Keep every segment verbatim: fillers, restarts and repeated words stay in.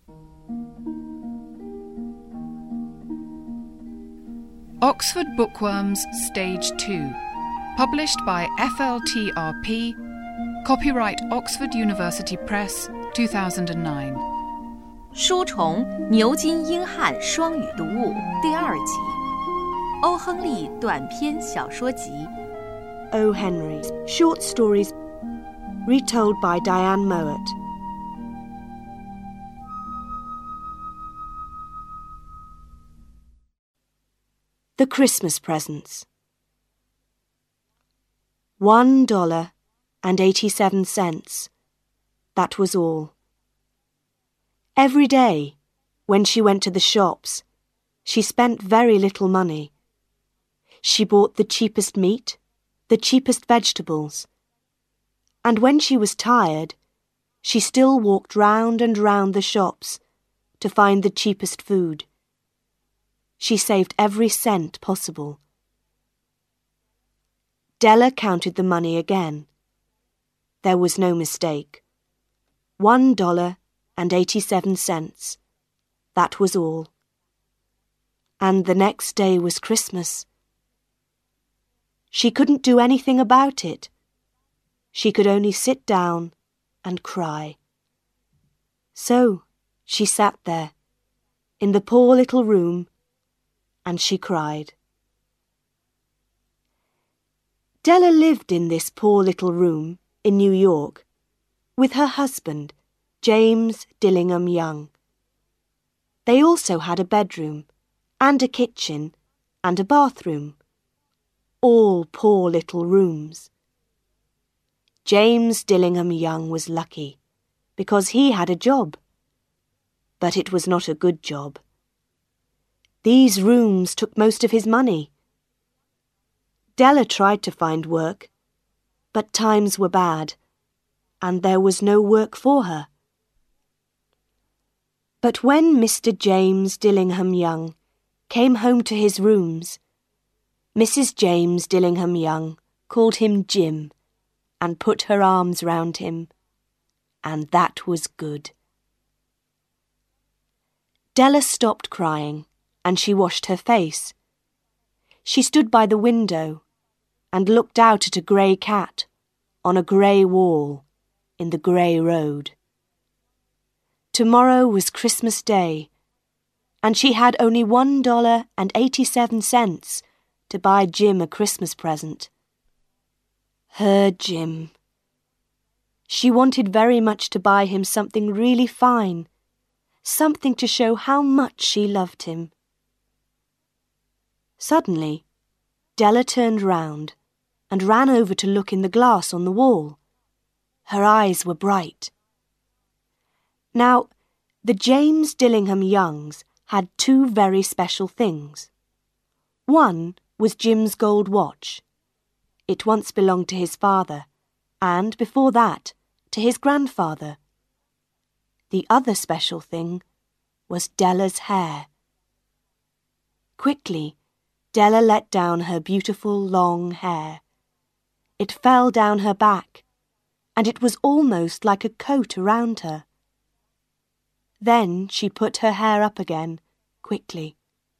Oxford Bookworms Stage two, published by F L T R P, copyright Oxford University Press, two thousand nine. 书虫牛津英汉双语读物第二集，欧亨利短篇小说集。 O. Henry, short stories, retold by Diane Mowat. The Christmas Presents. One dollar and eighty-seven cents. That was all. Every day, when she went to the shops, she spent very little money. She bought the cheapest meat, the cheapest vegetables, and when she was tired, she still walked round and round the shops to find the cheapest food. She saved every cent possible. Della counted the money again. There was no mistake. One dollar and eighty-seven cents. That was all. And the next day was Christmas. She couldn't do anything about it. She could only sit down and cry. So she sat there, in the poor little room, and she cried. Della lived in this poor little room in New York with her husband, James Dillingham Young. They also had a bedroom and a kitchen and a bathroom, all poor little rooms. James Dillingham Young was lucky because he had a job, but it was not a good job. These rooms took most of his money. Della tried to find work, but times were bad, and there was no work for her. But when Mister James Dillingham Young came home to his rooms, Missus James Dillingham Young called him Jim and put her arms round him, and that was good. Della stopped crying, and she washed her face. She stood by the window and looked out at a grey cat on a grey wall in the grey road. Tomorrow was Christmas Day, and she had only one dollar and eighty-seven cents to buy Jim a Christmas present. Her Jim. She wanted very much to buy him something really fine, something to show how much she loved him. Suddenly, Della turned round and ran over to look in the glass on the wall. Her eyes were bright. Now, the James Dillingham Youngs had two very special things. One was Jim's gold watch. It once belonged to his father, and before that, to his grandfather. The other special thing was Della's hair. Quickly, Della let down her beautiful long hair. It fell down her back, and it was almost like a coat around her. Then she put her hair up again, quickly.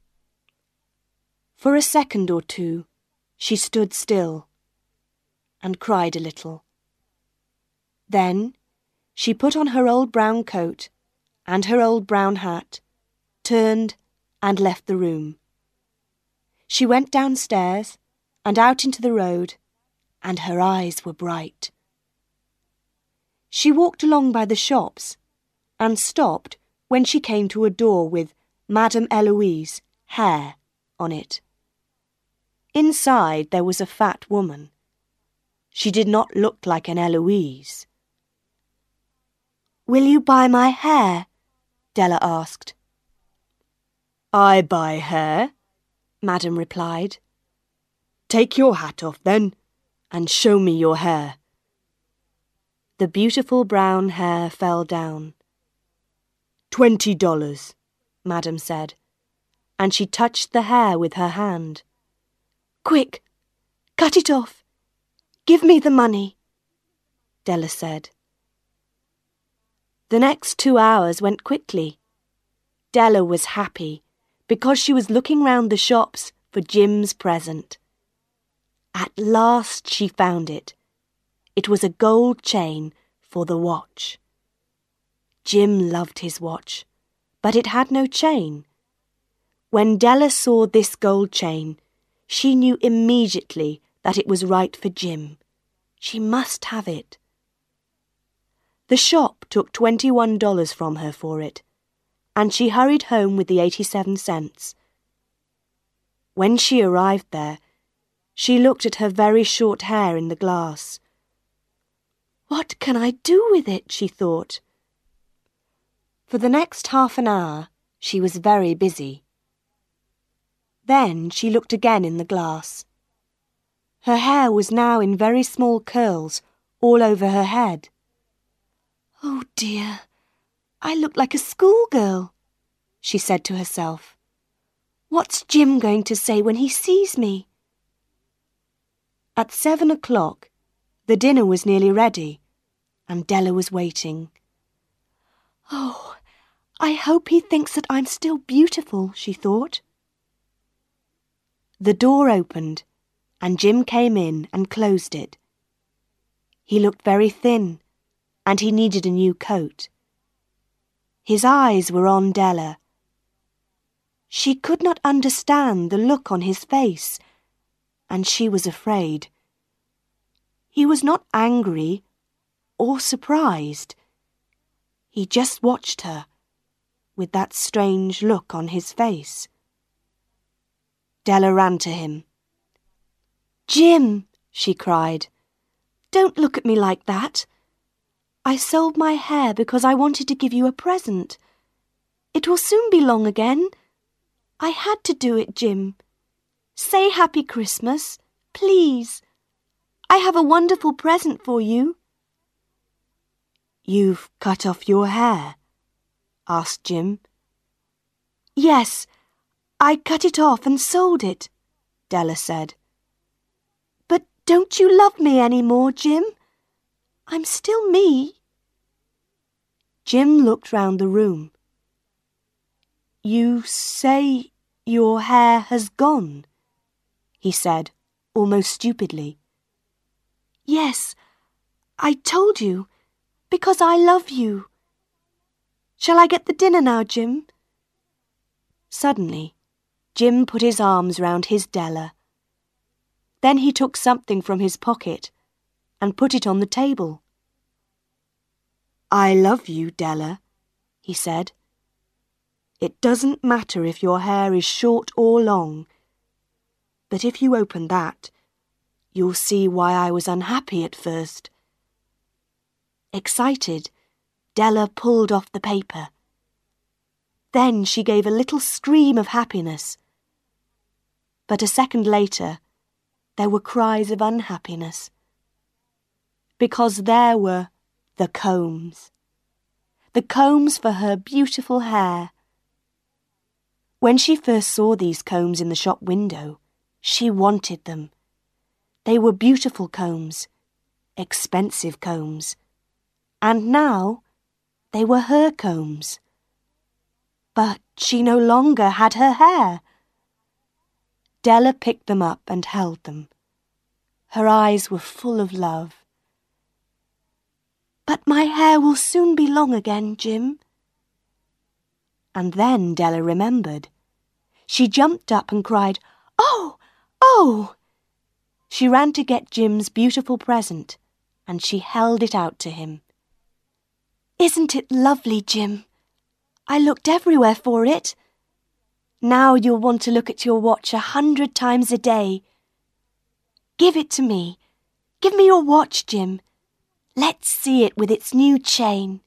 For a second or two, she stood still and cried a little. Then she put on her old brown coat and her old brown hat, turned and left the room. She went downstairs and out into the road, and her eyes were bright. She walked along by the shops and stopped when she came to a door with Madame Eloise, hair, on it. Inside there was a fat woman. She did not look like an Eloise. "Will you buy my hair?" Della asked. "I buy hair," Madame replied. "Take your hat off, then, and show me your hair." The beautiful brown hair fell down. Twenty dollars, Madame said, and she touched the hair with her hand. "Quick, cut it off. Give me the money," Della said. The next two hours went quickly. Della was happy because she was looking round the shops for Jim's present. At last she found it. It was a gold chain for the watch. Jim loved his watch, but it had no chain. When Della saw this gold chain, she knew immediately that it was right for Jim. She must have it. The shop took twenty-one dollars from her for it, and she hurried home with the eighty-seven cents. When she arrived there, she looked at her very short hair in the glass. "What can I do with it?" she thought. For the next half an hour, she was very busy. Then she looked again in the glass. Her hair was now in very small curls all over her head. "Oh dear, I look like a schoolgirl," she said to herself. "What's Jim going to say when he sees me?" At seven o'clock, the dinner was nearly ready, and Della was waiting. "Oh, I hope he thinks that I'm still beautiful," she thought. The door opened, and Jim came in and closed it. He looked very thin, and he needed a new coat. His eyes were on Della. She could not understand the look on his face, and she was afraid. He was not angry or surprised. He just watched her, with that strange look on his face. Della ran to him. "Jim," she cried, "don't look at me like that. I sold my hair because I wanted to give you a present. It will soon be long again. I had to do it, Jim. Say Happy Christmas, please. I have a wonderful present for you." "You've cut off your hair?" asked Jim. "Yes, I cut it off and sold it," Della said. "But don't you love me any more, Jim? I'm still me." Jim looked round the room. "You say your hair has gone?" he said, almost stupidly. "Yes, I told you, because I love you. Shall I get the dinner now, Jim?" Suddenly, Jim put his arms round his Della. Then he took something from his pocket and put it on the table. "I love you, Della," he said. "It doesn't matter if your hair is short or long, but if you open that, you'll see why I was unhappy at first." Excited, Della pulled off the paper. Then she gave a little scream of happiness. But a second later, there were cries of unhappiness. Because there were the combs. The combs for her beautiful hair. When she first saw these combs in the shop window, she wanted them. They were beautiful combs, expensive combs. And now they were her combs. But she no longer had her hair. Della picked them up and held them. Her eyes were full of love. "But my hair will soon be long again, Jim." And then Della remembered. She jumped up and cried, "Oh, oh!" She ran to get Jim's beautiful present, and she held it out to him. "Isn't it lovely, Jim? I looked everywhere for it. Now you'll want to look at your watch a hundred times a day. Give it to me. Give me your watch, Jim. Let's see it with its new chain."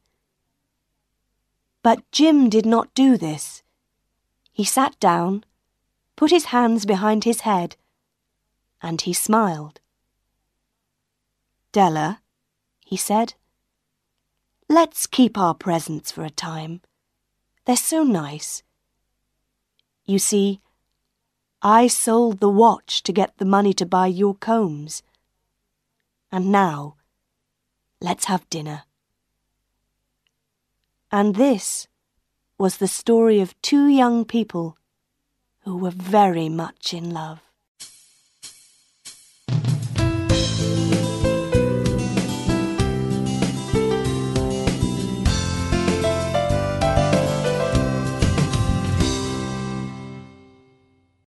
But Jim did not do this. He sat down, put his hands behind his head, and he smiled. "Della," he said, "let's keep our presents for a time. They're so nice. You see, I sold the watch to get the money to buy your combs. And now, let's have dinner." And this was the story of two young people who were very much in love.